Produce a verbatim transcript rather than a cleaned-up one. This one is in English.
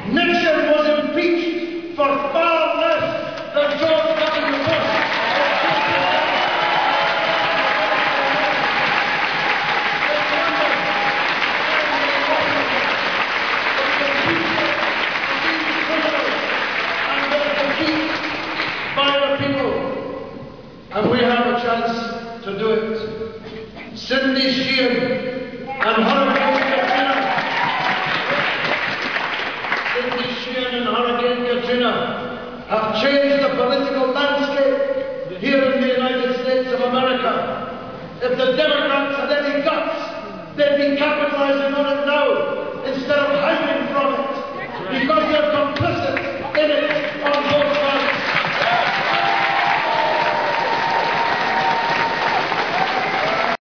Nixon was impeached for far less than George W. Bush. By the people, and we have a chance to do it. Cindy Sheehan and Hurricane Katrina. Cindy Sheehan and Hurricane Katrina have changed the political landscape here in the United States of America. If the Democrats had any guts, they'd be capitalizing on it now instead of hiding from it, because they're